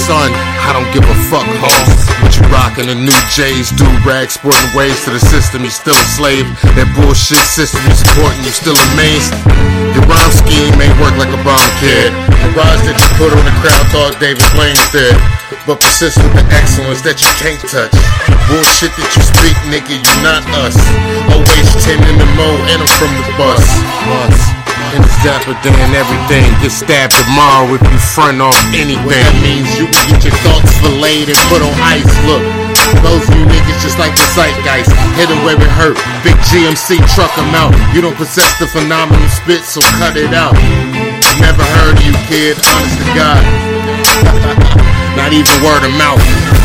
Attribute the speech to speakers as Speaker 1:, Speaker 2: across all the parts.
Speaker 1: son, I don't give a fuck, hoes. But you rockin' the new J's, do-rag, sporting ways to the system, you still a slave. That bullshit system you supporting, you still amazed. Your rhyme scheme ain't work like a bomb kid. The rise that you put on the crowd thought David Blaine's dead. But persist with the excellence that you can't touch. Bullshit that you speak, nigga, you not us. Always 10 in the mo, and I'm from the bus. And it's dapper than everything. Get stabbed tomorrow if you front off anything. Well, that means you can get your thoughts filleted and put on ice. Look, those of you niggas just like the zeitgeist. Hit them where it hurt. Big GMC truck them out. You don't possess the phenomenal spit, so cut it out. Never heard of you, kid, honest to God. Not even word of mouth.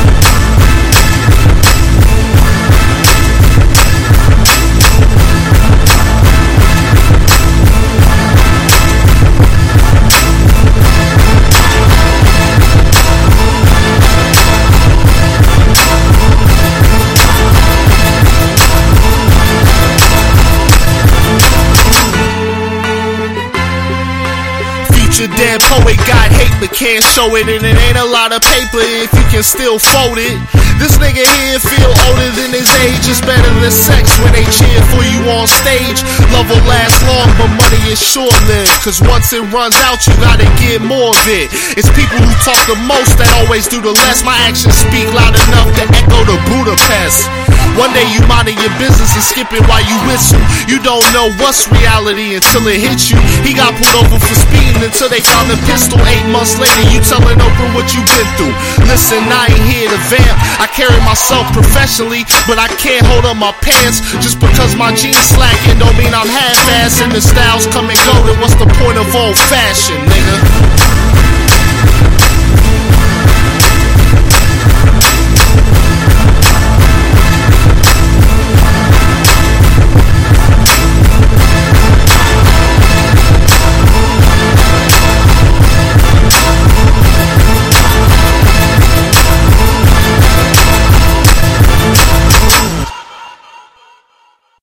Speaker 2: Your damn poet got hate but can't show it, and it ain't a lot of paper if you can still fold it. This nigga here feel older than his age. It's better than sex when they cheer for you on stage. Love will last long but money is short-lived, cause once it runs out you gotta get more of it. It's people who talk the most that always do the less. My actions speak loud enough to echo the Budapest. One day you minding your business and skipping while you whistle. You don't know what's reality until it hits you. He got pulled over for speeding until they found a pistol. 8 months later you telling Oprah what you been through. Listen, I ain't here to vamp. I carry myself professionally, but I can't hold up my pants. Just because my jeans slacking don't mean I'm half-ass. And the styles come and go, then what's the point of old fashion, nigga?